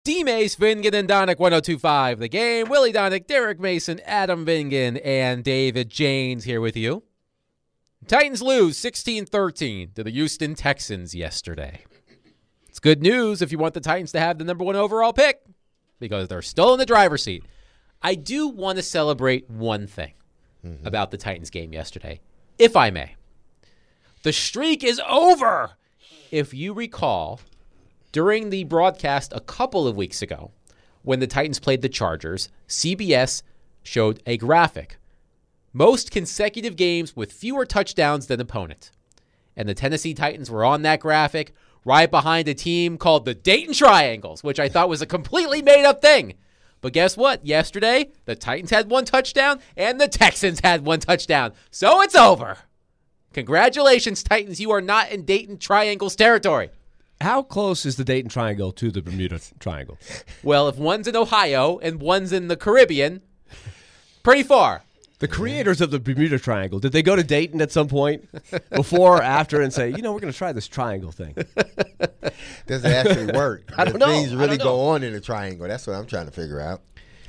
D-Mace, Vingan, and Donick, 102.5 The Game. Willie Donick, Derek Mason, Adam Vingan, and David Janes here with you. Titans lose 16-13 to the Houston Texans yesterday. It's good news if you want the Titans to have the number 1 overall pick because they're still in the driver's seat. I do want to celebrate one thing about the Titans game yesterday, if I may. The streak is over. If you recall, during the broadcast a couple of weeks ago, when the Titans played the Chargers, CBS showed a graphic. Most consecutive games with fewer touchdowns than opponent. And the Tennessee Titans were on that graphic right behind a team called the Dayton Triangles, which I thought was a completely made-up thing. But guess what? Yesterday, the Titans had 1 touchdown and the Texans had 1 touchdown. So it's over. Congratulations, Titans. You are not in Dayton Triangles territory. How close is the Dayton Triangle to the Bermuda Triangle? Well, if one's in Ohio and one's in the Caribbean, pretty far. The creators of the Bermuda Triangle, did they go to Dayton at some point before or after and say, we're going to try this triangle thing? Does it actually work? I don't know. Things really go on in a triangle. That's what I'm trying to figure out.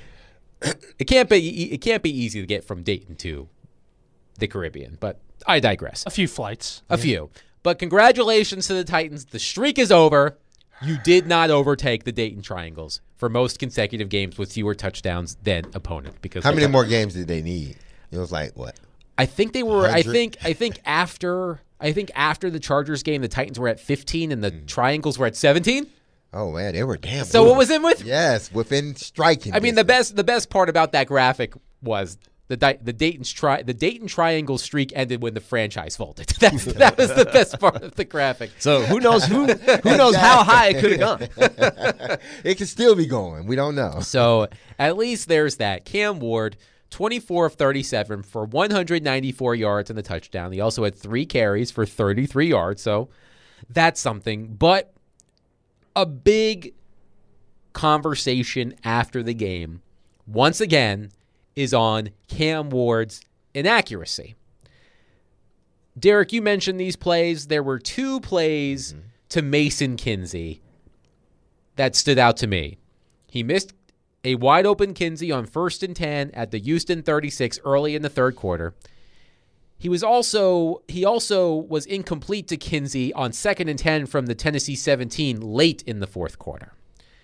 It can't be easy to get from Dayton to the Caribbean, but I digress. A few flights. A few. But congratulations to the Titans. The streak is over. You did not overtake the Dayton Triangles for most consecutive games with fewer touchdowns than opponent. Because how many more games did they need? It was like what? I think they were. 100? I think after the Chargers game, the Titans were at 15 and the Triangles were at 17. Oh man, they were damn. So good. what was in with? Yes, within striking. I mean, the best part about that graphic was the Dayton Triangle streak ended when the franchise folded. That was the best part of the graphic. So who knows how high it could have gone? It could still be going. We don't know. So at least there's that. Cam Ward, 24 of 37 for 194 yards and a touchdown. He also had 3 carries for 33 yards. So that's something. But a big conversation after the game, once again, is on Cam Ward's inaccuracy. Derek, you mentioned these plays. There were 2 plays to Mason Kinsey that stood out to me. He missed a wide-open Kinsey on 1st and 10 at the Houston 36 early in the third quarter. He also was incomplete to Kinsey on 2nd and 10 from the Tennessee 17 late in the fourth quarter.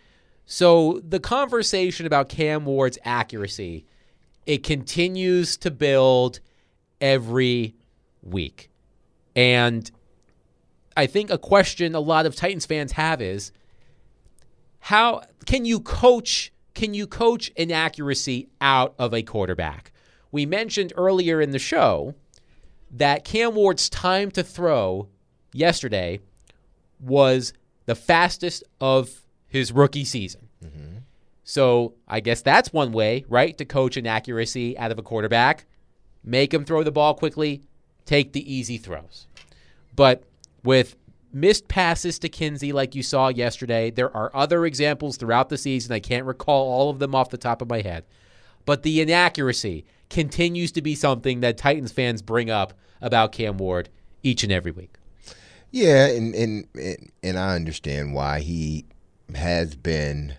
So the conversation about Cam Ward's accuracy, it continues to build every week. And I think a question a lot of Titans fans have is, how can you coach inaccuracy out of a quarterback? We mentioned earlier in the show that Cam Ward's time to throw yesterday was the fastest of his rookie season. So I guess that's one way, right, to coach inaccuracy out of a quarterback. Make him throw the ball quickly, take the easy throws. But with missed passes to Kinsey like you saw yesterday, there are other examples throughout the season. I can't recall all of them off the top of my head. But the inaccuracy continues to be something that Titans fans bring up about Cam Ward each and every week. Yeah, and I understand why he has been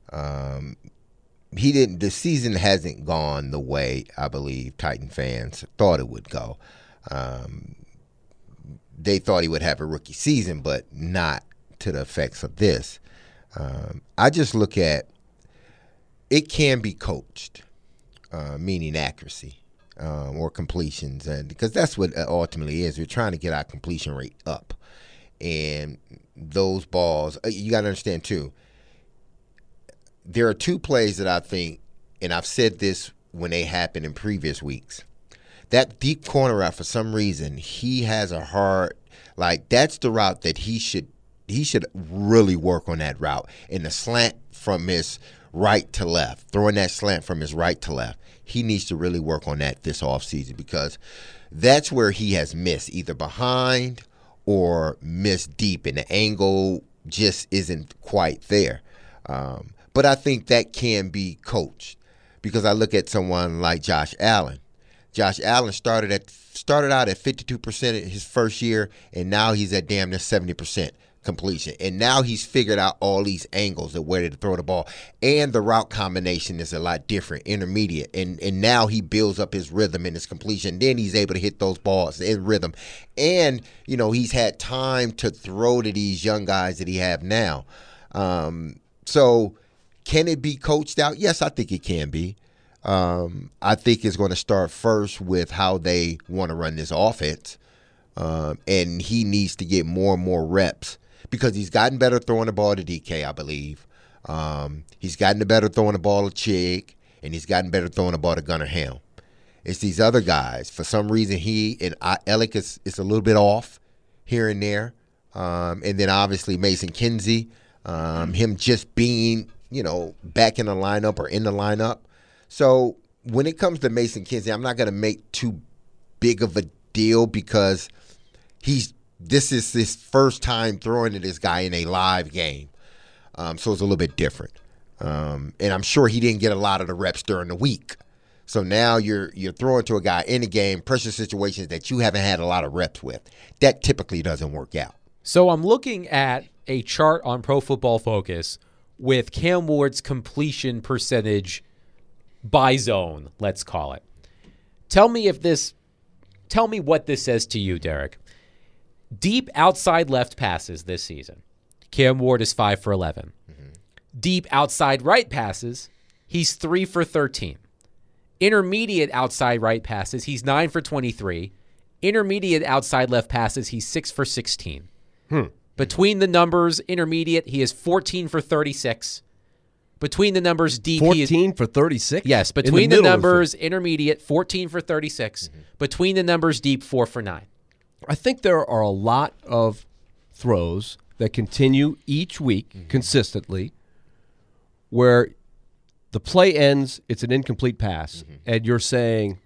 the season hasn't gone the way I believe Titan fans thought it would go. They thought he would have a rookie season, but not to the effects of this. I just look at it can be coached, meaning accuracy or completions, and because that's what it ultimately is. We're trying to get our completion rate up, and those balls, you got to understand too. There are 2 plays that I think, and I've said this when they happened in previous weeks. That deep corner route, for some reason, he has a hard, that's the route that he should really work on that route. And the slant from his right to left, throwing that slant from his right to left, he needs to really work on that this offseason because that's where he has missed, either behind or missed deep, and the angle just isn't quite there. But I think that can be coached because I look at someone like Josh Allen. Josh Allen started out at 52% his first year, and now he's at damn near 70%. completion. And now he's figured out all these angles of where to throw the ball. And the route combination is a lot different, intermediate. And now he builds up his rhythm in his completion. Then he's able to hit those balls in rhythm. And, he's had time to throw to these young guys that he have now. So can it be coached out? Yes, I think it can be. I think it's going to start first with how they want to run this offense. And he needs to get more and more reps because he's gotten better throwing the ball to DK, I believe. He's gotten better throwing the ball to Chig, and he's gotten better throwing the ball to Gunnar Helm. It's these other guys. For some reason, he and Alec is a little bit off here and there. And then obviously Mason Kinsey, him just being, back in the lineup or in the lineup. So when it comes to Mason Kinsey, I'm not going to make too big of a deal because this is his first time throwing to this guy in a live game. So it's a little bit different. And I'm sure he didn't get a lot of the reps during the week. So now you're throwing to a guy in a game, pressure situations that you haven't had a lot of reps with. That typically doesn't work out. So I'm looking at a chart on Pro Football Focus with Cam Ward's completion percentage by zone, let's call it. Tell me what this says to you, Derek. Deep outside left passes this season, Cam Ward is 5 for 11. Mm-hmm. Deep outside right passes, he's 3 for 13. Intermediate outside right passes, he's 9 for 23. Intermediate outside left passes, he's 6 for 16. Between the numbers, intermediate, he is 14 for 36. Between the numbers, deep, 14 for 36? Yes, between the numbers, intermediate, 14 for 36. Mm-hmm. Between the numbers, deep, 4 for 9. I think there are a lot of throws that continue each week consistently where the play ends, it's an incomplete pass, and you're saying,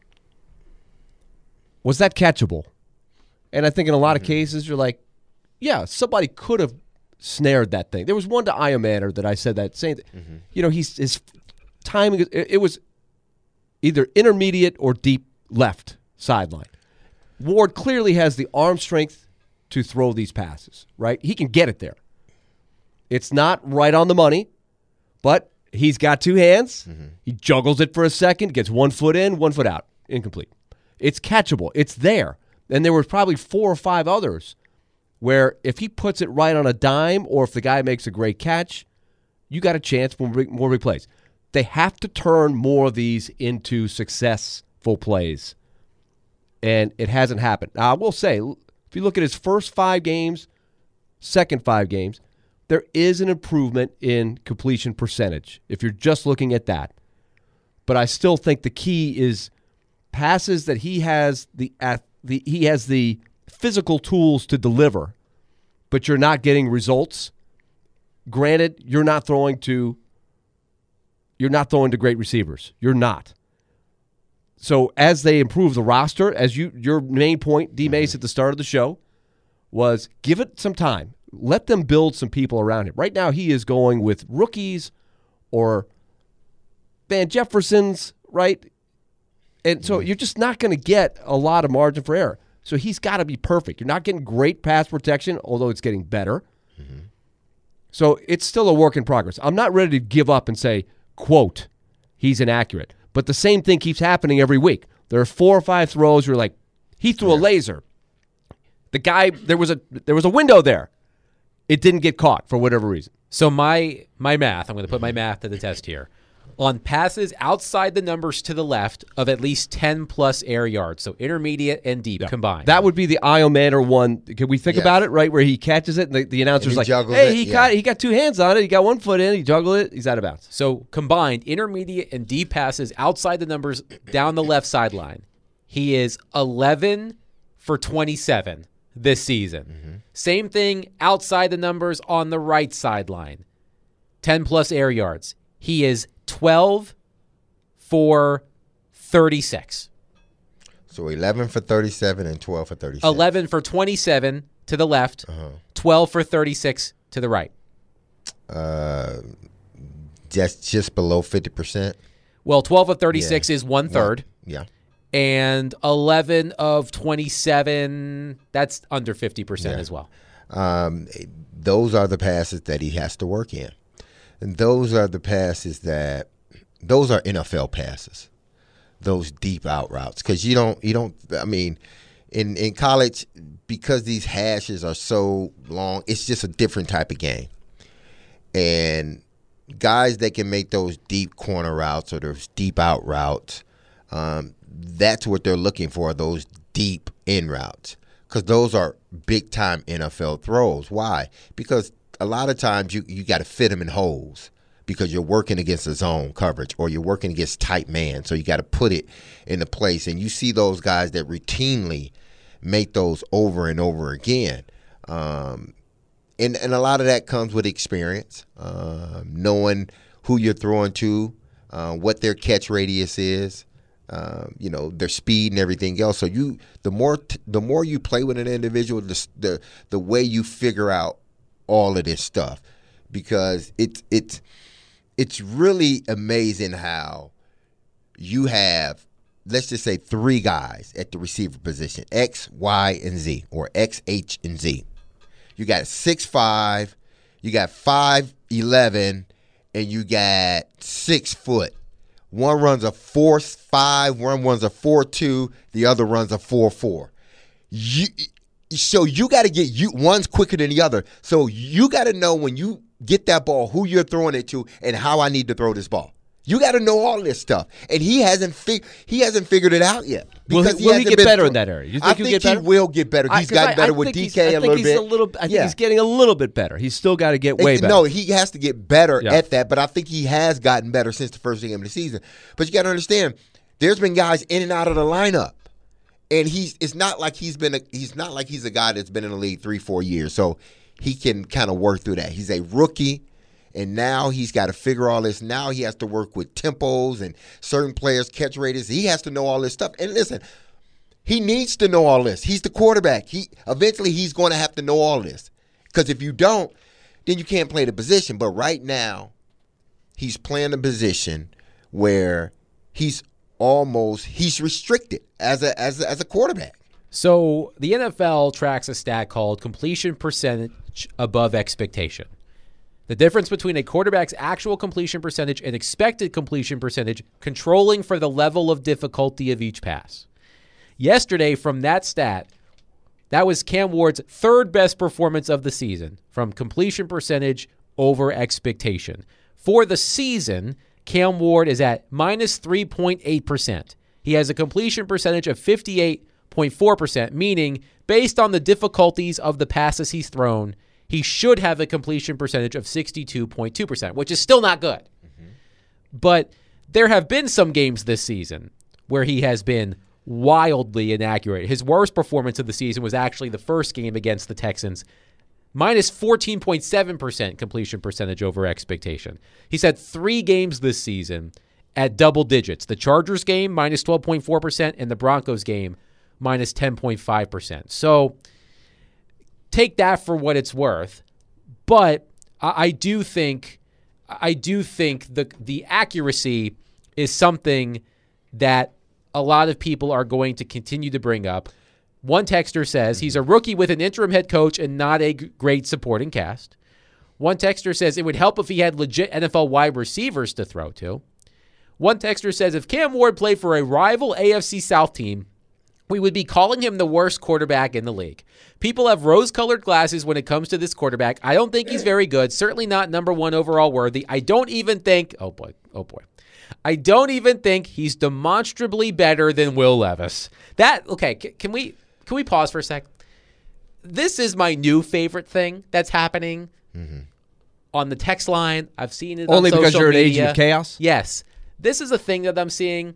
was that catchable? And I think in a lot of cases, you're like, yeah, somebody could have snared that thing. There was one to Iomanner that I said that same thing. His timing, it was either intermediate or deep left sideline. Ward clearly has the arm strength to throw these passes, right? He can get it there. It's not right on the money, but he's got two hands. He juggles it for a second, gets 1 foot in, 1 foot out. Incomplete. It's catchable. It's there. And there were probably 4 or 5 others where if he puts it right on a dime or if the guy makes a great catch, you got a chance for more big plays. They have to turn more of these into successful plays. And it hasn't happened. Now, I will say, if you look at his first 5 games, second 5 games, there is an improvement in completion percentage if you're just looking at that. But I still think the key is passes that he has the physical tools to deliver, but you're not getting results. Granted, you're not throwing to great receivers. You're not. So as they improve the roster, as your main point, D. Mace, at the start of the show, was give it some time. Let them build some people around him. Right now he is going with rookies or Van Jeffersons, right? And so you're just not going to get a lot of margin for error. So he's got to be perfect. You're not getting great pass protection, although it's getting better. So it's still a work in progress. I'm not ready to give up and say, quote, he's inaccurate. But the same thing keeps happening every week. There are 4 or 5 throws where like, he threw a laser. The guy, there was a window there. It didn't get caught for whatever reason. So my math, I'm going to put my math to the test here. On passes outside the numbers to the left of at least 10-plus air yards, so intermediate and deep combined. That would be the Iomanner one. Can we think about it, right, where he catches it and the announcer's like, hey, he got 2 hands on it. He got 1 foot in. He juggled it. He's out of bounds. So combined, intermediate and deep passes outside the numbers down the left sideline, he is 11 for 27 this season. Same thing outside the numbers on the right sideline, 10-plus air yards. He is 12 for 36. So 11 for 37 and 12 for 36. 11 for 27 to the left, 12 for 36 to the right. That's just below 50%. Well, 12 of 36 is 1/3. Yeah. And 11 of 27, that's under 50% as well. Those are the passes that he has to work in. And those are the passes those are NFL passes, those deep out routes. Because in college, because these hashes are so long, it's just a different type of game. And guys that can make those deep corner routes or those deep out routes, that's what they're looking for, those deep in routes. Because those are big-time NFL throws. Why? Because a lot of times you got to fit them in holes because you're working against a zone coverage or you're working against tight man. So you got to put it into place. And you see those guys that routinely make those over and over again. And a lot of that comes with experience, knowing who you're throwing to, what their catch radius is. Their speed and everything else. So the more you play with an individual, the way you figure out all of this stuff, because it's really amazing how you have, let's just say, 3 guys at the receiver position, X, Y, and Z, or X, H, and Z. You got 6'5", you got 5'11", and you got 6 foot. One runs a 4.5, one runs a 4.2, the other runs a 4.4. So you got to get one's quicker than the other. So you got to know when you get that ball who you're throwing it to and how I need to throw this ball. You got to know all this stuff, and he hasn't figured it out yet. Will he get better in that area? You think he will get better. He's gotten better with DK a little bit. I think he's getting a little bit better. He's still got to get way better. No, he has to get better at that, but I think he has gotten better since the first game of the season. But you got to understand, there's been guys in and out of the lineup, and it's not like he's a guy that's been in the league 3-4 years, so he can kind of work through that. He's a rookie. And now he's got to figure all this. Now he has to work with tempos and certain players' catch radius. He has to know all this stuff. And listen, he needs to know all this. He's the quarterback. Eventually he's going to have to know all this. Because if you don't, then you can't play the position. But right now, he's playing a position where he's restricted as a quarterback. So the NFL tracks a stat called completion percentage above expectation. The difference between a quarterback's actual completion percentage and expected completion percentage, controlling for the level of difficulty of each pass. Yesterday, from that stat, that was Cam Ward's 3rd best performance of the season from completion percentage over expectation. For the season, Cam Ward is at minus 3.8%. He has a completion percentage of 58.4%, meaning based on the difficulties of the passes he's thrown, he should have a completion percentage of 62.2%, which is still not good. Mm-hmm. But there have been some games this season where he has been wildly inaccurate. His worst performance of the season was actually the first game against the Texans, minus 14.7% completion percentage over expectation. He's had 3 games this season at double digits. The Chargers game, minus 12.4%, and the Broncos game, minus 10.5%. So take that for what it's worth, but I do think the accuracy is something that a lot of people are going to continue to bring up. One texter says he's a rookie with an interim head coach and not a great supporting cast. One texter says it would help if he had legit NFL wide receivers to throw to. One texter says if Cam Ward played for a rival AFC South team, we would be calling him the worst quarterback in the league. People have rose-colored glasses when it comes to this quarterback. I don't think he's very good. Certainly not number 1 overall worthy. I don't even think, oh boy. I don't even think he's demonstrably better than Will Levis. Can we pause for a sec? This is my new favorite thing that's happening on the text line. I've seen it only on social because you're media. an agent of chaos? Yes. This is a thing that I'm seeing.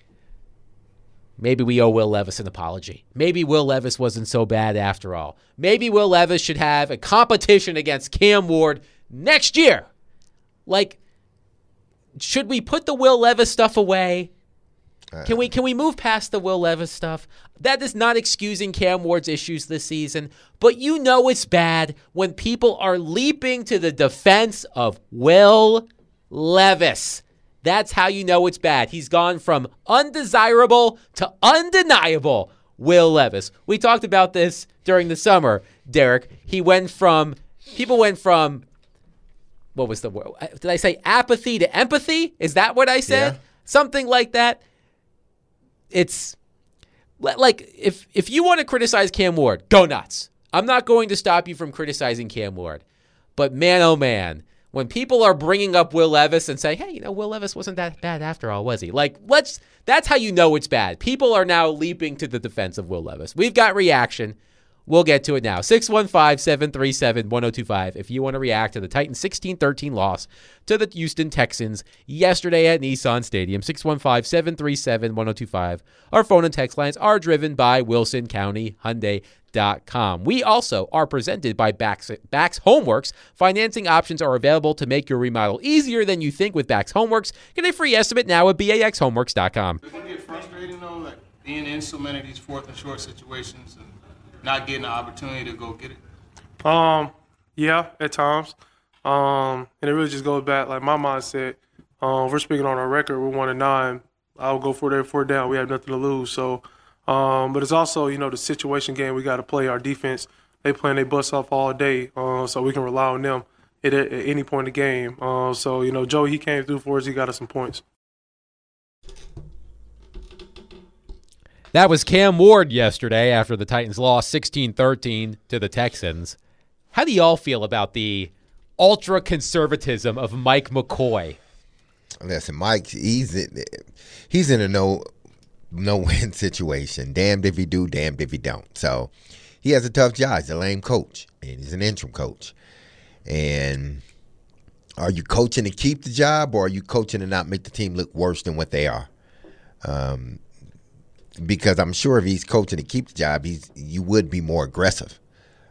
Maybe we owe Will Levis an apology. Maybe Will Levis wasn't so bad after all. Maybe Will Levis should have a competition against Cam Ward next year. Like, should we put the Will Levis stuff away? Can we move past the Will Levis stuff? That is not excusing Cam Ward's issues this season, but you know it's bad when people are leaping to the defense of Will Levis. That's how you know it's bad. He's gone from undesirable to undeniable Will Levis. We talked about this during the summer. Derek, people went from, what was the word? Did I say apathy to empathy? Is that what I said? Yeah. Something like that. It's like if you want to criticize Cam Ward, go nuts. I'm not going to stop you from criticizing Cam Ward. But man, oh man, when people are bringing up Will Levis and saying, hey, Will Levis wasn't that bad after all, was he? That's how you know it's bad. People are now leaping to the defense of Will Levis. We've got reaction. We'll get to it now. 615-737-1025 if you want to react to the Titans' 16-13 loss to the Houston Texans yesterday at Nissan Stadium. 615-737-1025. Our phone and text lines are driven by WilsonCountyHyundai.com. We also are presented by Bax Homeworks. Financing options are available to make your remodel easier than you think with Bax Homeworks. Get a free estimate now at BAXHomeworks.com. Does it get frustrating, though, like being in so many of these fourth and short situations and not getting the opportunity to go get it? Yeah, at times. And it really just goes back, like my mindset. We're speaking on our record. We're 1-9. I'll go for it every 4 down. We have nothing to lose. So, but it's also, the situation game. We got to play our defense. They playing their butts off all day, so we can rely on them at any point in the game. So, Joe, he came through for us. He got us some points. That was Cam Ward yesterday after the Titans lost 16-13 to the Texans. How do y'all feel about the ultra-conservatism of Mike McCoy? Listen, Mike, he's in a no-win situation. Damned if he do, damned if he don't. So he has a tough job. He's a lame coach, and he's an interim coach. And are you coaching to keep the job, or are you coaching to not make the team look worse than what they are? Because I'm sure if he's coaching to keep the job, you would be more aggressive.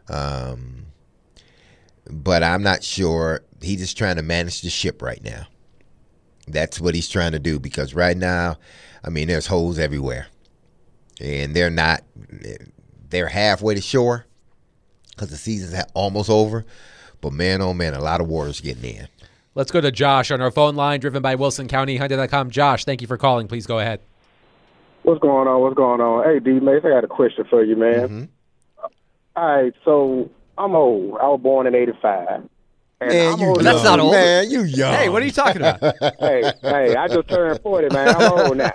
But I'm not sure. He's just trying to manage the ship right now. That's what he's trying to do, because right now, there's holes everywhere. And they're halfway to shore because the season's almost over. But man, oh man, a lot of water's getting in. Let's go to Josh on our phone line, driven by WilsonCountyHyundai.com. Josh, thank you for calling. Please go ahead. What's going on? Hey, D-Mace, I got a question for you, man. Mm-hmm. All right, so I'm old. I was born in 85. And Man, you old. young. That's not old. Man, you young. Hey, what are you talking about? hey, I just turned 40, man. I'm old now.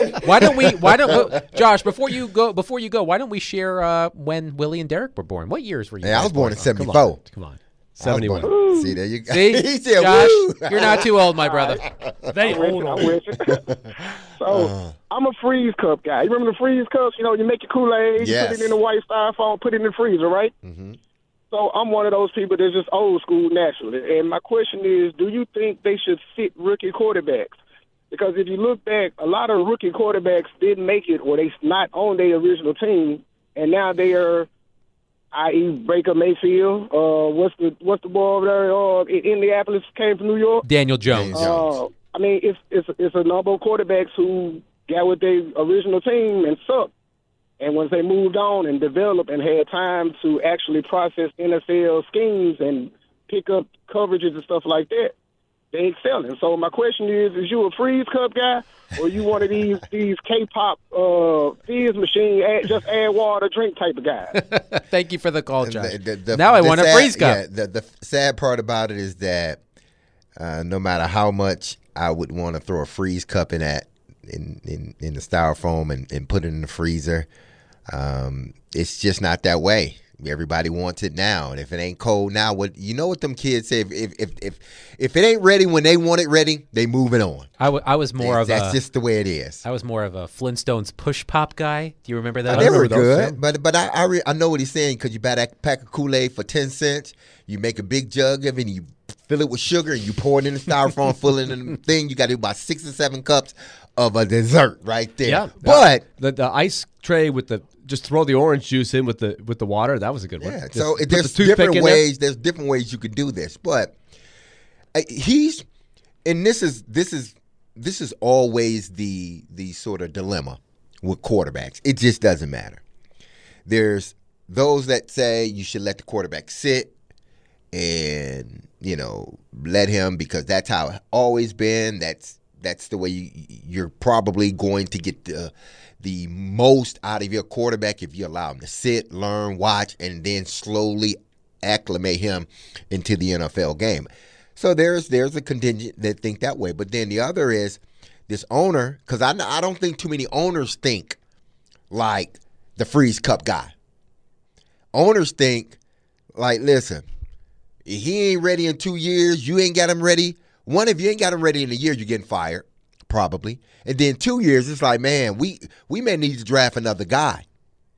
Josh, before you go, why don't we share when Willie and Derek were born? What years were you? Hey, I guys was born in on? 74. Come on. I was 71. born- See, there you go. See, He said, Josh, woo. you're not too old, my brother. They old. I'm with you. So I'm a freeze cup guy. You remember the freeze cups? You make your Kool-Aid, Yes. you put it in the white styrofoam, put it in the freezer, right? Mm-hmm. So I'm one of those people that's just old school naturally. And my question is, do you think they should sit rookie quarterbacks? Because if you look back, a lot of rookie quarterbacks didn't make it, or they not on their original team, and now they are, i.e. Baker Mayfield. What's the boy over there in Indianapolis, came from New York? Daniel Jones. It's a number of quarterbacks who got with their original team and sucked. And once they moved on and developed and had time to actually process NFL schemes and pick up coverages and stuff like that, they excelling. So my question is you a freeze cup guy, or you one of these K-pop fizz machine, just add water, drink type of guy? Thank you for the call, Josh. The Now I want a freeze cup. Yeah, the sad part about it is that no matter how much I would want to throw a freeze cup in the styrofoam and put it in the freezer, it's just not that way. Everybody wants it now, and if it ain't cold now, what them kids say? If it ain't ready when they want it ready, they move it on. I was more of That's just the way it is. I was more of a Flintstones push pop guy. Do you remember that? They were remember those, good, but I know what he's saying, because you buy that pack of Kool-Aid for 10 cents, you make a big jug of it, and you fill it with sugar, and you pour it in the styrofoam, full it in the thing. You got to do about 6 or 7 cups of a dessert right there. Yeah, but the ice tray with just throw the orange juice in with the water. That was a good one. yeah, Just so put there's the toothpick different in there. ways. There's different ways you could do this, but this is always the sort of dilemma with quarterbacks. It just doesn't matter. There's those that say you should let the quarterback sit and let him, because that's how it's always been. That's That's the way you're probably going to get the most out of your quarterback if you allow him to sit, learn, watch, and then slowly acclimate him into the NFL game. So there's a contingent that think that way. But then the other is this owner, because I don't think too many owners think like the Freeze Cup guy. Owners think like, listen, he ain't ready in 2 years. You ain't got him ready. One, if you ain't got him ready in a year, you're getting fired, probably. And then 2 years, it's like, man, we may need to draft another guy.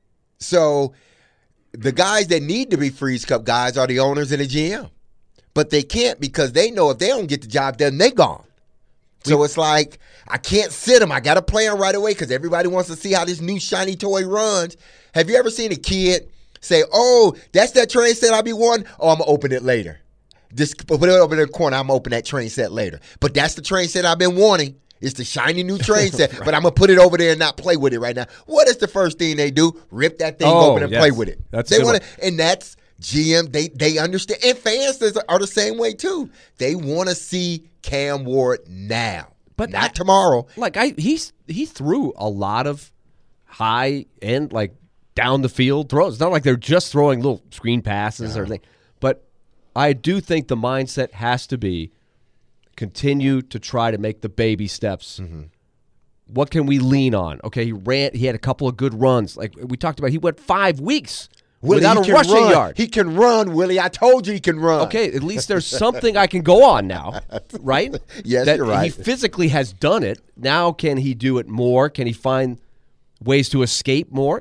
So the guys that need to be Freeze Cup guys are the owners and the GM. But they can't because they know if they don't get the job done, they gone. So it's like, I can't sit him. I got to play him right away because everybody wants to see how this new shiny toy runs. Have you ever seen a kid say, oh, that's that train set I be wanting? Oh, I'm going to open it later. Just put it over in the corner. I'm going to open that train set later. But that's the train set I've been wanting. It's the shiny new train set, right. But I'm going to put it over there and not play with it right now. What is the first thing they do? Rip that thing open and play with it. They want to, and that's GM. They understand. And fans are the same way too. They want to see Cam Ward now, but not tomorrow. Like he threw a lot of high end, like down the field throws. It's not like they're just throwing little screen passes or anything. But I do think the mindset has to be continue to try to make the baby steps. Mm-hmm. What can we lean on? Okay, he had a couple of good runs. Like we talked about, he went 5 weeks without a rushing yard. He can run, Willie. I told you he can run. Okay, at least there's something I can go on now, right? Yes, you're right. He physically has done it. Now can he do it more? Can he find ways to escape more?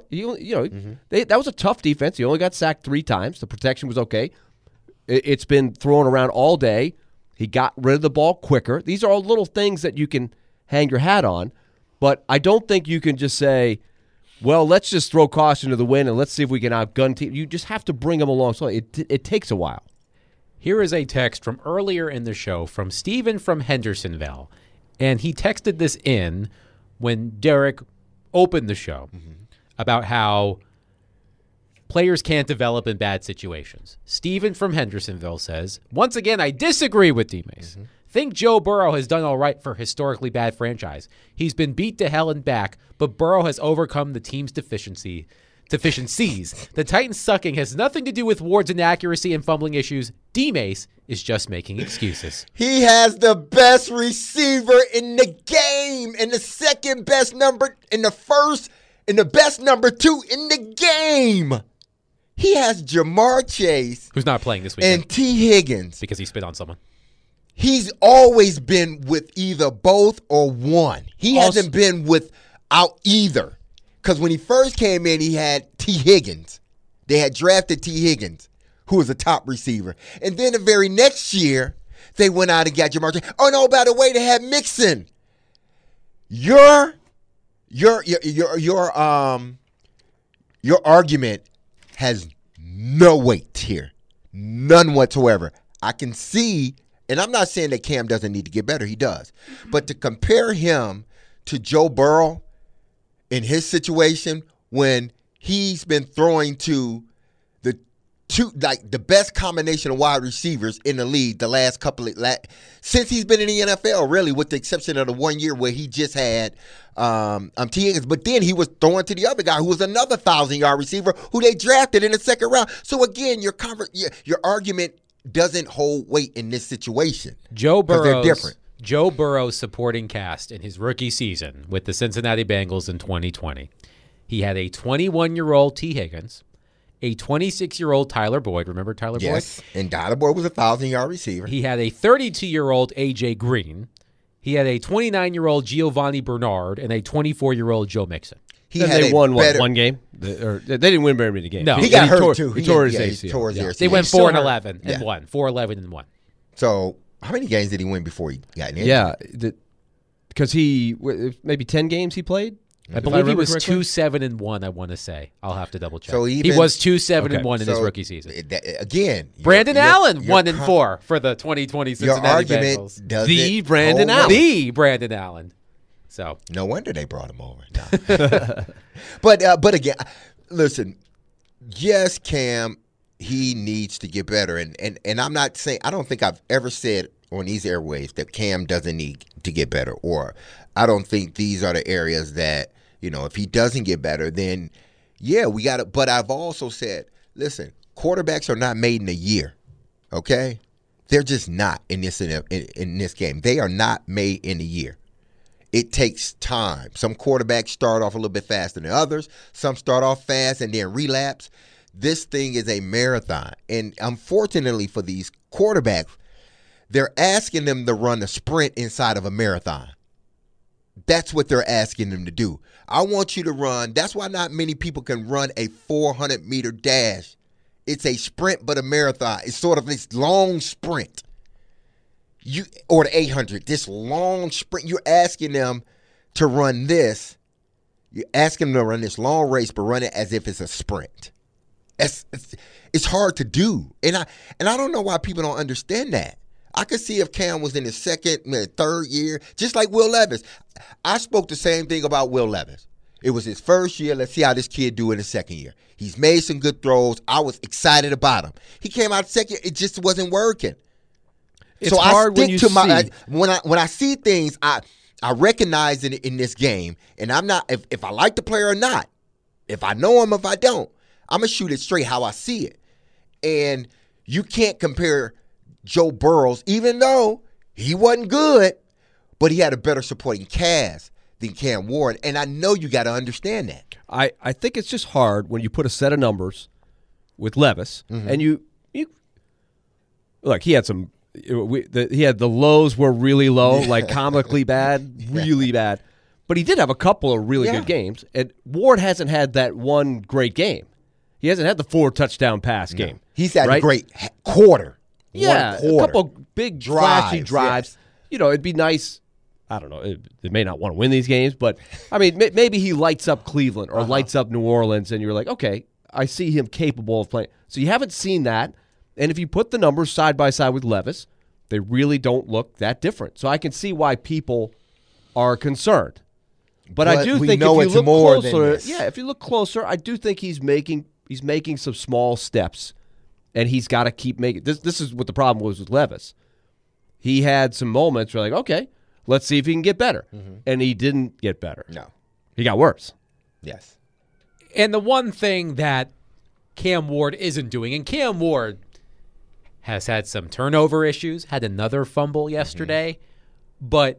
That was a tough defense. He only got sacked 3 times. The protection was okay. It's been thrown around all day. He got rid of the ball quicker. These are all little things that you can hang your hat on. But I don't think you can just say, well, let's just throw caution to the wind and let's see if we can outgun team. You just have to bring them along. So it takes a while. Here is a text from earlier in the show from Steven from Hendersonville. And he texted this in when Derek opened the show about how players can't develop in bad situations. Steven from Hendersonville says, once again, I disagree with D-Mace. Think Joe Burrow has done all right for a historically bad franchise. He's been beat to hell and back, but Burrow has overcome the team's deficiencies. The Titans sucking has nothing to do with Ward's inaccuracy and fumbling issues. D-Mace is just making excuses. He has the best receiver in the game and the second best number in the first and the best number 2 in the game. He has Jamar Chase. Who's not playing this weekend. And T. Higgins. Because he spit on someone. He's always been with either both or one. He hasn't been without either. Because when he first came in, he had T. Higgins. They had drafted T. Higgins, who was a top receiver. And then the very next year, they went out and got Jamar Chase. Oh, no, by the way, they had Mixon. Your argument has no weight here. None whatsoever. I can see, and I'm not saying that Cam doesn't need to get better. He does. But to compare him to Joe Burrow in his situation when he's been throwing to the best combination of wide receivers in the league the last couple of since he's been in the NFL, really, with the exception of the 1 year where he just had T. Higgins. But then he was throwing to the other guy who was another 1,000-yard receiver who they drafted in the second round. So again, your argument doesn't hold weight in this situation. They're different. Joe Burrow's supporting cast in his rookie season with the Cincinnati Bengals in 2020. He had a 21-year-old T. Higgins, a 26-year-old Tyler Boyd. Remember Tyler Boyd? Yes, and Tyler Boyd was a 1,000-yard receiver. He had a 32-year-old A.J. Green. He had a 29-year-old Giovanni Bernard and a 24-year-old Joe Mixon. They won one game? They didn't win very many games. No. He got hurt too. He tore his ACL. ACL. They went 4-11 and won. 4-11 and won. So how many games did he win before he got in? Yeah, because maybe 10 games he played? I believe he was 2-7-1. I want to say. I'll have to double check. So he was 2-7-1 in his rookie season. Again, Brandon Allen 1-4 for the 2020 Cincinnati Bengals. The Brandon Allen. The Brandon Allen. So no wonder they brought him over. No. But again, listen. Yes, Cam, he needs to get better, and I'm not saying, I don't think I've ever said on these airwaves that Cam doesn't need to get better, or I don't think these are the areas that, if he doesn't get better, then yeah, we got to. But I've also said, listen, quarterbacks are not made in a year, okay? They're just not in this game. They are not made in a year. It takes time. Some quarterbacks start off a little bit faster than others. Some start off fast and then relapse. This thing is a marathon. And unfortunately for these quarterbacks, they're asking them to run a sprint inside of a marathon. That's what they're asking them to do. I want you to run. That's why not many people can run a 400-meter dash. It's a sprint, but a marathon. It's sort of this long sprint. Or the 800, this long sprint. You're asking them to run this. You're asking them to run this long race, but run it as if it's a sprint. It's hard to do. And I don't know why people don't understand that. I could see if Cam was in his second, third year, just like Will Levis. I spoke the same thing about Will Levis. It was his first year. Let's see how this kid do in his second year. He's made some good throws. I was excited about him. He came out second. It just wasn't working. It's so hard I when you stick to my see. when I see things, I recognize it in this game, and I'm not if I like the player or not, if I know him, if I don't, I'm gonna shoot it straight how I see it. And you can't compare Joe Burrows, even though he wasn't good, but he had a better supporting cast than Cam Ward, and I know you got to understand that. I think it's just hard when you put a set of numbers with Levis, and you look. He had some. He had the lows were really low, like comically bad, really bad. But he did have a couple of really good games, and Ward hasn't had that one great game. He hasn't had the 4-touchdown pass game. He's had right? a great quarter. Yeah, One quarter. a couple big flashy drives. Yes. It'd be nice. I don't know. They may not want to win these games, but I mean, maybe he lights up Cleveland or lights up New Orleans, and you're like, okay, I see him capable of playing. So you haven't seen that, and if you put the numbers side by side with Levis, they really don't look that different. So I can see why people are concerned. But I do we think know if it's you look more than closer, this. if you look closer, I do think he's making some small steps, and he's got to keep making. This is what the problem was with Levis. He had some moments where like, okay, let's see if he can get better, and he didn't get better. No. He got worse. Yes. And the one thing that Cam Ward isn't doing, and Cam Ward has had some turnover issues, had another fumble yesterday, but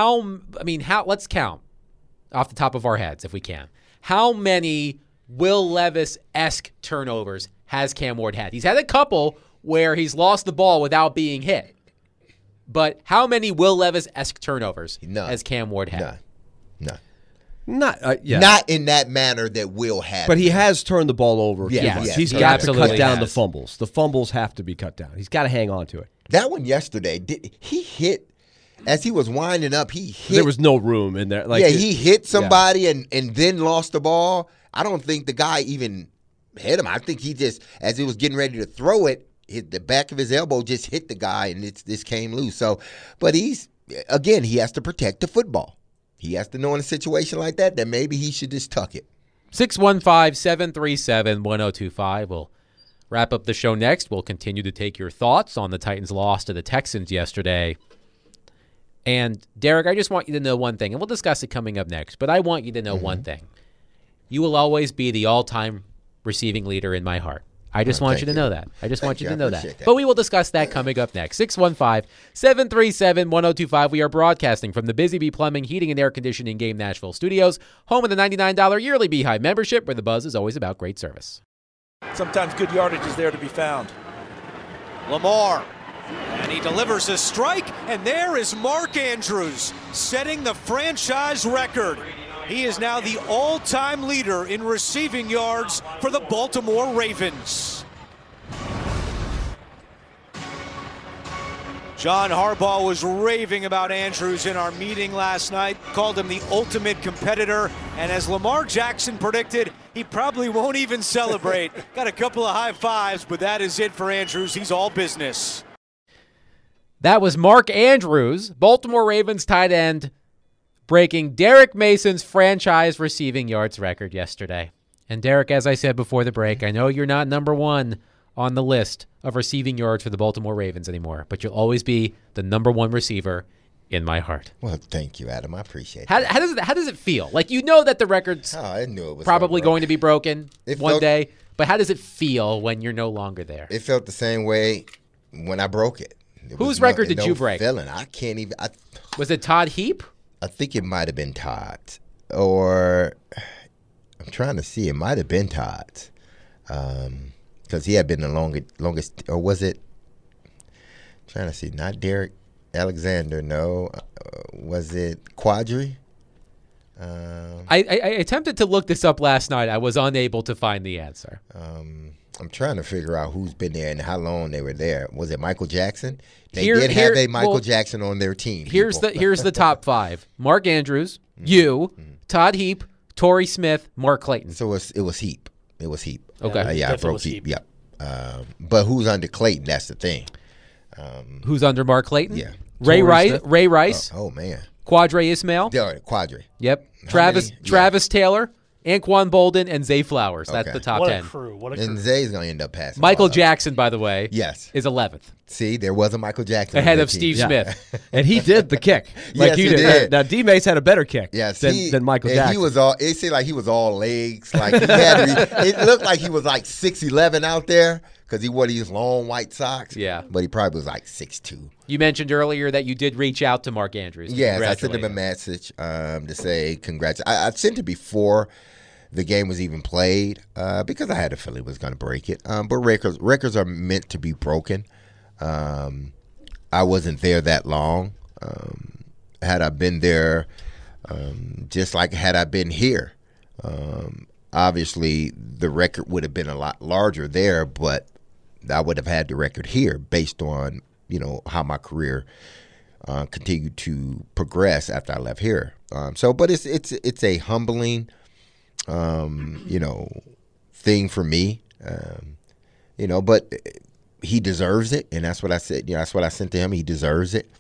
let's count off the top of our heads if we can. How many Will Levis-esque turnovers has Cam Ward had? He's had a couple where he's lost the ball without being hit. But how many Will Levis-esque turnovers has Cam Ward had? None. Not Not in that manner that Will had. But he has turned the ball over. Yes, too much. yes, He's he got to cut absolutely down the has. fumbles. The fumbles have to be cut down. He's got to hang on to it. That one yesterday, he hit, as he was winding up, he hit. There was no room in there. Like, he hit somebody and then lost the ball. I don't think the guy even hit him. I think he just, as he was getting ready to throw it, hit the back of his elbow, just hit the guy, and this came loose. So, but he has to protect the football. He has to know in a situation like that maybe he should just tuck it. 615-737-1025. We'll wrap up the show next. We'll continue to take your thoughts on the Titans' loss to the Texans yesterday. And, Derek, I just want you to know one thing, and we'll discuss it coming up next, but I want you to know one thing. You will always be the all-time receiving leader in my heart. I just want you to know that. I just want you to know that. But we will discuss that coming up next. 615-737-1025. We are broadcasting from the Busy Bee Plumbing, Heating, and Air Conditioning Game Nashville Studios, home of the $99 yearly Beehive membership, where the buzz is always about great service. Sometimes good yardage is there to be found. Lamar, and he delivers a strike, and there is Mark Andrews setting the franchise record. He is now the all-time leader in receiving yards for the Baltimore Ravens. John Harbaugh was raving about Andrews in our meeting last night, called him the ultimate competitor, and as Lamar Jackson predicted, he probably won't even celebrate. Got a couple of high fives, but that is it for Andrews. He's all business. That was Mark Andrews, Baltimore Ravens tight end, breaking Derek Mason's franchise receiving yards record yesterday. And Derek, as I said before the break, I know you're not number one on the list of receiving yards for the Baltimore Ravens anymore, but you'll always be the number one receiver in my heart. Well, thank you, Adam. I appreciate it. How does it feel? Like, you know that the record's Oh, I knew it was probably going to be broken It one felt- day, but how does it feel when you're no longer there? It felt the same way when I broke it. Whose record did you break? Feeling. I can't even. Was it Todd Heap? I think it might have been Todd's, or I'm trying to see. It might have been Todd's, because he had been the longest. Or was it? Trying to see. Not Derek Alexander. No. Was it Quadri? I attempted to look this up last night. I was unable to find the answer. I'm trying to figure out who's been there and how long they were there. Was it Michael Jackson? They Here- did have here- a Michael well, Jackson on their team. Here's people. the top 5: Mark Andrews, you, Todd Heap, Torrey Smith, Mark Clayton. So it was Heap. It was Heap. Okay. Yeah, I definitely broke was Heap. Heap. Yep. But who's under Clayton? That's the thing. Who's under Mark Clayton? Yeah. Ray Torrey Rice, Smith? Ray Rice, Oh man. Quadre Ismail. Quadri. Yep. How Travis many? Yeah. Travis Taylor, Anquan Bolden, and Zay Flowers. That's Okay. the top What 10. a crew. What a crew. And Zay's gonna end up passing. Michael all of them. Jackson, by the way, Yes. is 11th, See, there was a Michael Jackson on ahead that of team. Steve Yeah. Smith. And he did the kick. Yes, he did. Now, D-Mace had a better kick Yes, than Michael and Jackson. He was all. It seemed like he was all legs. Like he had to be, it looked like he was like 6'11" out there because he wore these long white socks. Yeah. but he probably was like 6'2". You mentioned earlier that you did reach out to Mark Andrews. to Yes, I sent him a congratulate message to say congrats. I sent it before the game was even played because I had a feeling it was going to break it. But records are meant to be broken. I wasn't there that long. Had I been there, just like had I been here, obviously the record would have been a lot larger there, but I would have had the record here based on how my career continued to progress after I left here. But it's a humbling, thing for me, But he deserves it, and that's what I said. That's what I sent to him. He deserves it.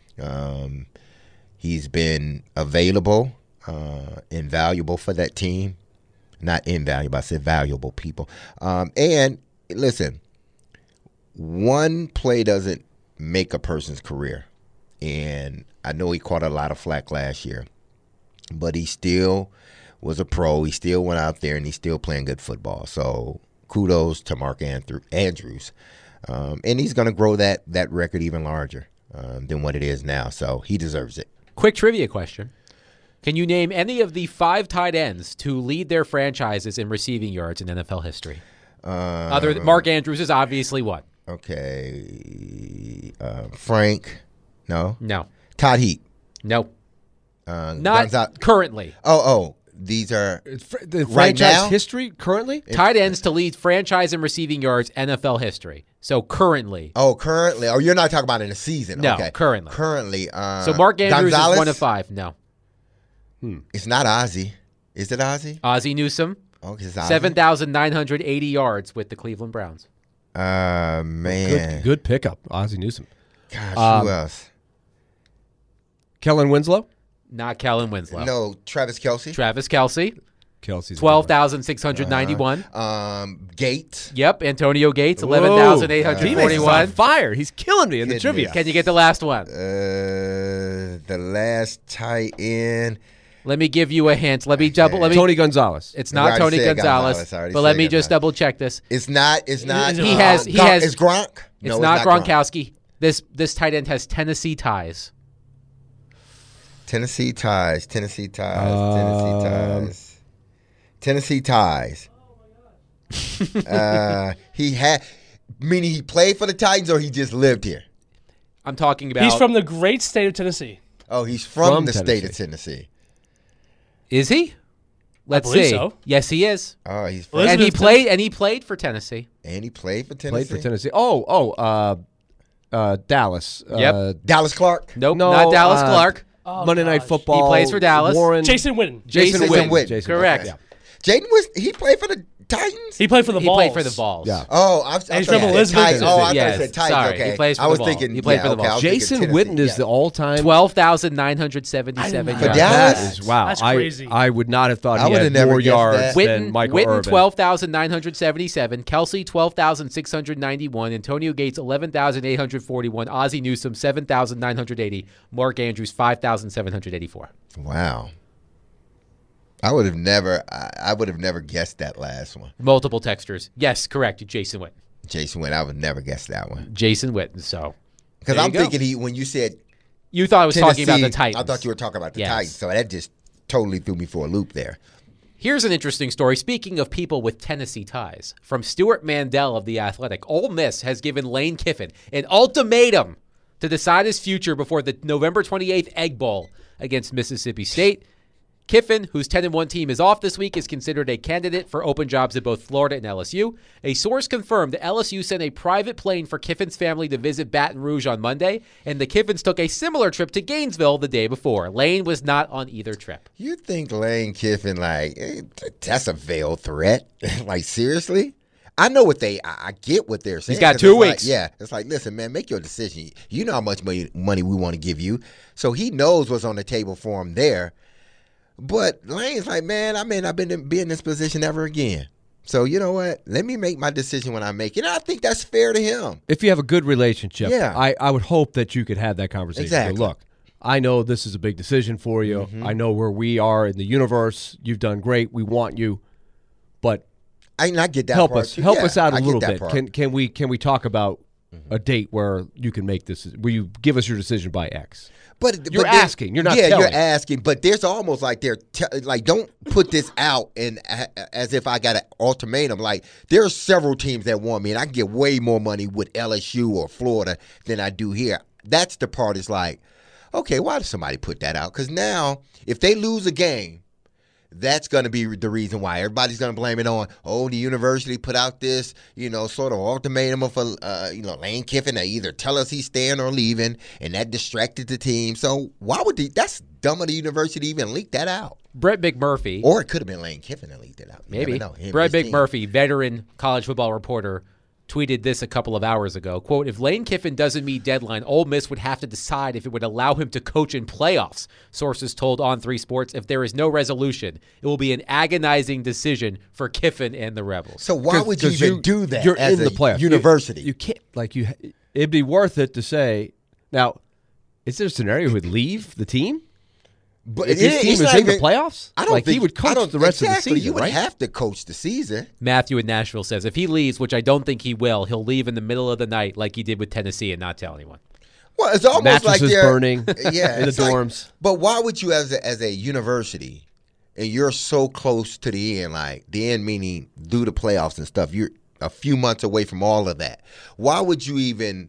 He's been available, invaluable for that team. Not invaluable. I said valuable people. And listen, one play doesn't make a person's career. And I know he caught a lot of flack last year, but he still was a pro. He still went out there and he's still playing good football. So kudos to Mark Andrews. And he's going to grow that record even larger than what it is now. So he deserves it. Quick trivia question. Can you name any of the 5 tight ends to lead their franchises in receiving yards in NFL history? Other than Mark Andrews is obviously what? Okay. Frank. No. No. Todd Heap. No. Not currently. Oh. These are the right franchise now? history currently? Tight ends to lead franchise in receiving yards NFL history. So currently. Oh, currently. Oh, you're not talking about in the season. No, okay. currently. Currently. So Mark Andrews Gonzalez? is 1 of 5. No. It's not Ozzie. Is it Ozzie? Ozzie Newsome. Oh, it's Ozzie. 7,980 yards with the Cleveland Browns. Man. Good pickup, Ozzie Newsome. Gosh, who else? Kellen Winslow? Not Kellen Winslow. No, Travis Kelce. Travis Kelce. Kelsey's 12,691. Gates. Yep. Antonio Gates. Whoa. 11,841. He's on fire. He's killing me in the Goodness. trivia. Can you get the last one? The last tight end. Let me give you a hint. Let me double. Let me. Tony Gonzalez. It's I not already Tony said Gonzalez. Gonzalez. I already But let said me just Gonzalez. double check this. It's not. He has. It's Gronk. It's No, not Gronk. Gronkowski. This tight end has Tennessee ties. Tennessee ties. He had, meaning he played for the Titans or he just lived here. I'm talking about. He's from the great state of Tennessee. Oh, he's from the Tennessee. state of Tennessee. Is he? Let's believe see. so. Yes, he is. Oh, he's Well, from, And he Elizabeth- played for Tennessee. and he played for Tennessee. Played for Tennessee. Dallas. Yep. Dallas Clark. Nope, No, not Dallas Clark. Monday Night Football. He plays for Dallas. Warren. Jason Witten. Jason Jason Witten. Witten. Jason Correct. Witten, Jaden was he played for the Titans? He played for the He played played for the Vols. Yeah. Oh, I he's thought from you said Elizabeth, Titans. Oh, I thought Yes, you said Titans. sorry, Okay. he plays for I was the Vols. thinking. He played for the okay, I Vols. was thinking Jason Tennessee. Witten is Yeah. the all-time 12,977 For yards. Dallas? That is wow. That's crazy. I would not have thought I he would've had never more guessed yards that. than Michael Witten Irvin. 12,977. Kelsey 12,691. Antonio Gates 11,841. Ozzie Newsome 7,980. Mark Andrews 5,784. Wow. I would have never guessed that last one. Multiple textures. Yes, correct. Jason Witten. Jason Witten, I would never guess that one. Jason Witten. So Because there I'm you go. thinking when you said You thought I was talking about the Tennessee, Titans. I thought you were talking about the Yes. Titans. So that just totally threw me for a loop there. Here's an interesting story. Speaking of people with Tennessee ties, from Stuart Mandel of The Athletic, Ole Miss has given Lane Kiffin an ultimatum to decide his future before the November 28th Egg Bowl against Mississippi State. Kiffin, whose 10-1 team is off this week, is considered a candidate for open jobs at both Florida and LSU. A source confirmed that LSU sent a private plane for Kiffin's family to visit Baton Rouge on Monday, and the Kiffins took a similar trip to Gainesville the day before. Lane was not on either trip. You think Lane Kiffin, that's a veiled threat? Like, seriously? I know I get what they're saying. He's got 'cause 2 it's weeks. It's like, listen, man, make your decision. You know how much money we want to give you. So he knows what's on the table for him there. But Lane's like, man, I may not be in this position ever again. So you know what? Let me make my decision when I make it. And I think that's fair to him. If you have a good relationship, Yeah. I would hope that you could have that conversation. Exactly. Go, look, I know this is a big decision for you. I know where we are in the universe. You've done great. We want you. But I get that help part us. too. Help Yeah, us out a I get little that bit. part. Can we talk about a date where you can make this? Where you give us your decision by X? But You're asking. You're not Yeah, telling. you're asking. But there's almost like don't put this out and as if I got an ultimatum. Like there's several teams that want me, and I can get way more money with LSU or Florida than I do here. That's the part. Is like, okay, why does somebody put that out? Because now if they lose a game, that's going to be the reason why. Everybody's going to blame it on, the university put out this, sort of ultimatum for, Lane Kiffin to either tell us he's staying or leaving, and that distracted the team. So why would that's dumb of the university to even leak that out. Brett McMurphy. Or it could have been Lane Kiffin that leaked it out. You Maybe. never know. Him and Brett his team. McMurphy, veteran college football reporter, tweeted this a couple of hours ago. Quote, if Lane Kiffin doesn't meet deadline, Ole Miss would have to decide if it would allow him to coach in playoffs. Sources told On3 Sports, if there is no resolution, it will be an agonizing decision for Kiffin and the Rebels. So why would you even do that You're as in the a playoffs. university? You can't it'd be worth it to say. Now, is there a scenario he would leave the team? But If his team it's is not in the even- playoffs? I don't Like, he think would coach the rest of the season, You would right? have to coach the season. Matthew in Nashville says, if he leaves, which I don't think he will, he'll leave in the middle of the night like he did with Tennessee and not tell anyone. Well, it's almost like Mattresses they're burning yeah, in the it's like- dorms. but why would you, as a university, and you're so close to the end, like the end meaning through the playoffs and stuff, you're a few months away from all of that. Why would you even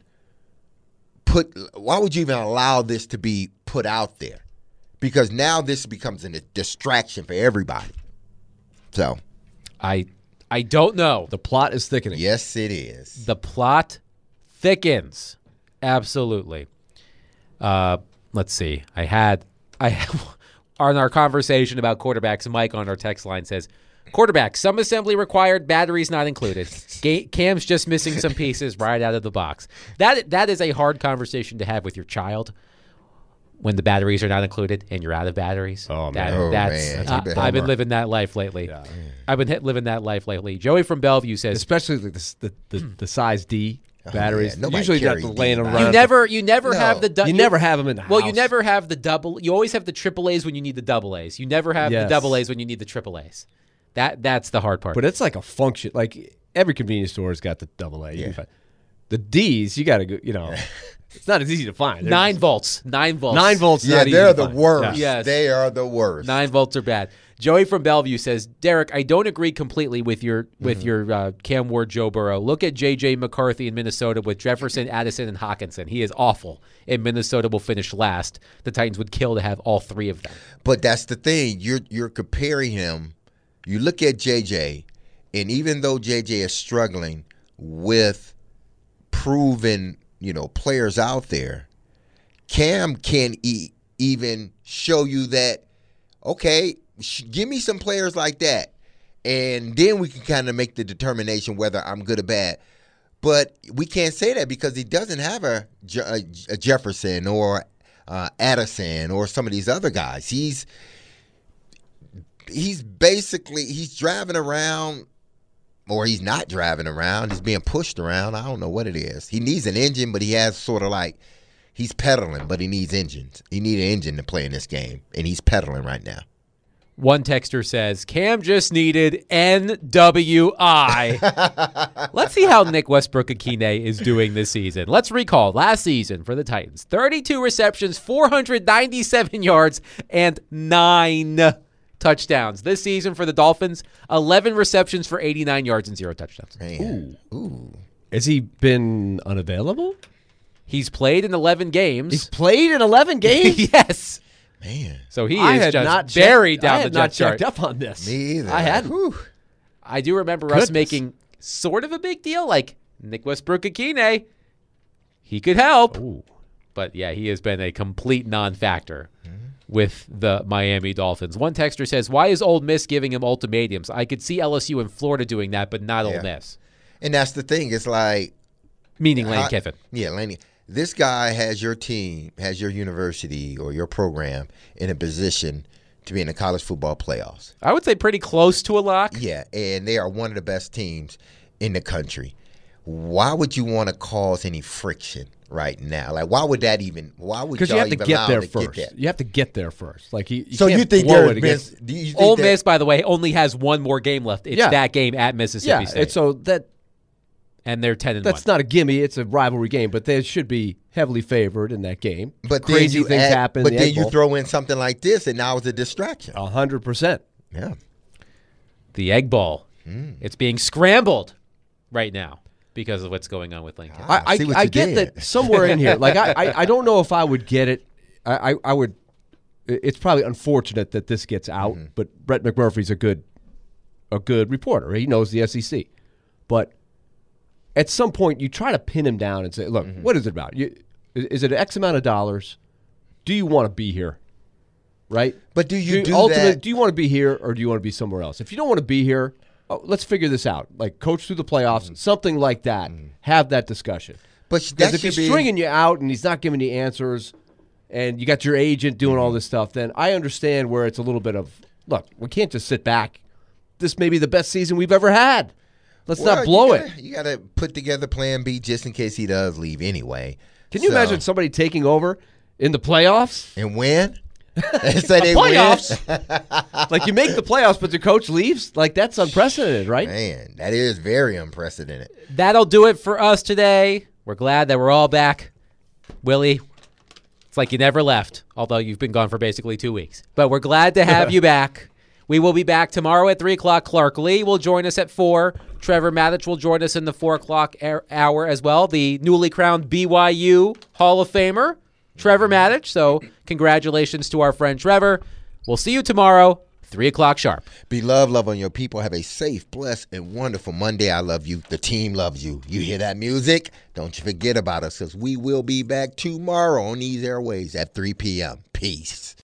allow this to be put out there? Because now this becomes a distraction for everybody. So, I don't know. The plot is thickening. yes, it is. The plot thickens. Absolutely. Let's see. I had on our conversation about quarterbacks, Mike on our text line says, quarterback, some assembly required, batteries not included. Cam's just missing some pieces right out of the box. That is a hard conversation to have with your child when the batteries are not included and you're out of batteries. Oh, man. Man. I've been living that life lately. Yeah. I've been living that life lately. Joey from Bellevue says, Especially like the size D batteries. yeah. Nobody Usually carries not D laying batteries. around. you never No. have the You never have them in the Well, house. you never have the double. You always have the triple A's when you need the double A's. You never have Yes. the double A's when you need the triple A's. That's the hard part. But it's like a function. Like every convenience store has got the double A. You can find- The D's, you got to go. It's not as easy to find. They're 9 just- volts. 9 volts. 9 volts. Yeah, not easy they're to the find. worst. Yes. They are the worst. 9 volts are bad. Joey from Bellevue says, Derek, I don't agree completely with your Cam Ward, Joe Burrow. Look at J.J. McCarthy in Minnesota with Jefferson, Addison, and Hawkinson. He is awful, and Minnesota will finish last. The Titans would kill to have all three of them. But that's the thing. You're comparing him. You look at JJ, and even though JJ is struggling with proven, players out there, Cam can even show you that, okay, give me some players like that, and then we can kind of make the determination whether I'm good or bad. But we can't say that because he doesn't have a Jefferson or Addison or some of these other guys. He's driving around, or he's not driving around. He's being pushed around. I don't know what it is. He needs an engine, but he has sort of like he's pedaling, but he needs engines. He needs an engine to play in this game, and he's pedaling right now. One texter says, Cam just needed NWI. Let's see how Nick Westbrook-Akine is doing this season. Let's recall last season for the Titans. 32 receptions, 497 yards, and 9 touchdowns. This season for the Dolphins, 11 receptions for 89 yards and 0 touchdowns. Man. Ooh. Has he been unavailable? He's played in 11 games. He's played in 11 games? Yes. Man. So he is just buried down the depth chart. I had not checked up on this. Me either. I hadn't. Whew. I do remember us making sort of a big deal, like Nick Westbrook-Akine. He could help. Ooh. But, yeah, he has been a complete non-factor with the Miami Dolphins. One texter says, why is Ole Miss giving him ultimatums? I could see LSU and Florida doing that, but not Ole Miss. And that's the thing. It's like. Meaning Lane Kiffin. Yeah, Lane. This guy has your team, has your university or your program in a position to be in the college football playoffs. I would say pretty close to a lock. Yeah, and they are one of the best teams in the country. Why would you want to cause any friction right now? Like, why would y'all even Because you have to get there first. Get that? You have to get there first. Like you So can't you think blow there's it been? against. Do you think Ole that- Miss, by the way, only has one more game left. It's that game at Mississippi State. And so and they're 10-1. that's not a gimme. It's a rivalry game, but they should be heavily favored in that game. But crazy things happen. But then you throw in something like this, and now it's a distraction. 100%. Yeah. The Egg Bowl. It's being scrambled right now because of what's going on with Lincoln. I get that somewhere in here. Like I don't know if I would get it. I would. It's probably unfortunate that this gets out, but Brett McMurphy's a good reporter. He knows the SEC, but at some point you try to pin him down and say, "Look, what is it about? Is it X amount of dollars? Do you want to be here?" Right? But do you ultimately, do you want to be here or do you want to be somewhere else? If you don't want to be here, let's figure this out. Like coach through the playoffs, something like that. Have that discussion. But because if he's stringing you out and he's not giving you answers, and you got your agent doing all this stuff, then I understand where it's a little bit of, look, we can't just sit back. This may be the best season we've ever had. Let's not blow it. You got to put together Plan B just in case he does leave anyway. Can you imagine somebody taking over in the playoffs and win? Playoffs. Like you make the playoffs, but the coach leaves. Like that's unprecedented, right? Man, that is very unprecedented. That'll do it for us today. We're glad that we're all back. Willie, it's like you never left, although you've been gone for basically 2 weeks. But we're glad to have you back. We will be back tomorrow at 3 o'clock. Clark Lee will join us at 4. Trevor Matich will join us in the 4 o'clock hour as well. The newly crowned BYU Hall of Famer, Trevor Matich. So congratulations to our friend Trevor. We'll see you tomorrow, 3 o'clock sharp. Be love on your people. Have a safe, blessed, and wonderful Monday. I love you. The team loves you. You hear that music? Don't you forget about us because we will be back tomorrow on these airways at 3 p.m. Peace.